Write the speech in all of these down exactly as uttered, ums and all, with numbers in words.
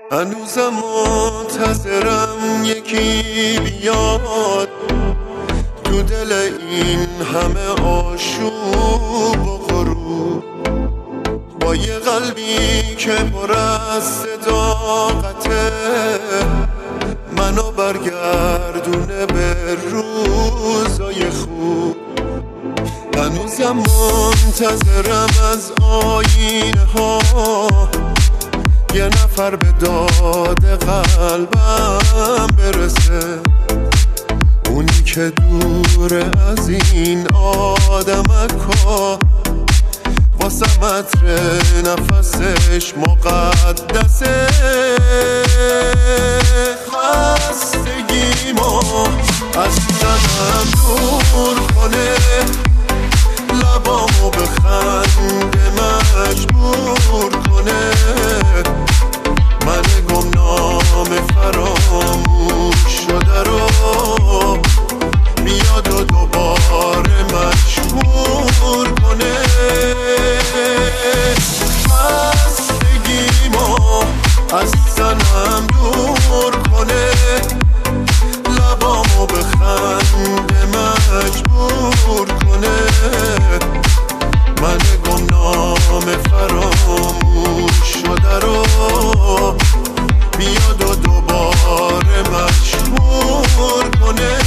هنوزم منتظرم یکی بیاد تو دل این همه آشوب و غروب، با یه قلبی که پر از صداقته منو برگردونه به روزای خوب. هنوزم منتظرم از آینه ها یه نفر به داد قلبم برسه، اونی که دوره از این آدمکا واسه متر نفسش مقدسه. خستگیمو از تنم دور کنه، لبامو به خنده مجبور کنه، من گمنام فراموش شده رو بیاد و دوباره مشهور کنه. خستگیمو از تنم دور کنه، لبامو به خنده مجبور کنه، من گمنام فراموش شده رو بیاد و دوباره مشهور کنه.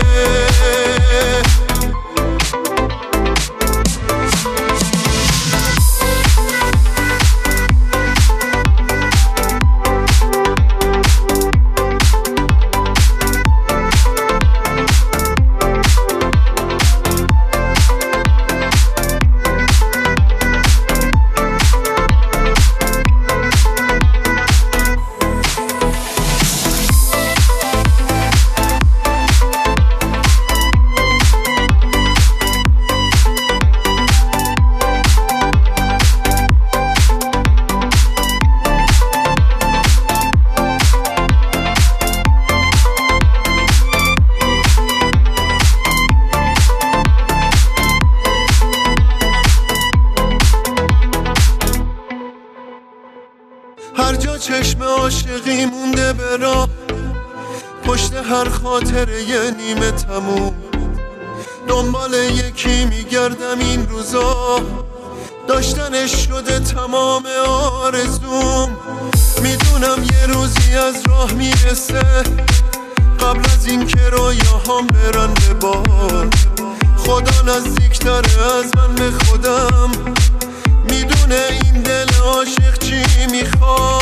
هر جا چشم عاشقی مونده به راه، پشت هر خاطره یه نیمه تموم، دنبال یکی میگردم این روزا، داشتنش شده تمام آرزوم. میدونم یه روزی از راه میرسه، قبل از این که رویاهام برن به باد، خدا نزدیکتره از من به خودم، میدونه این دل عاشق چی میخواد.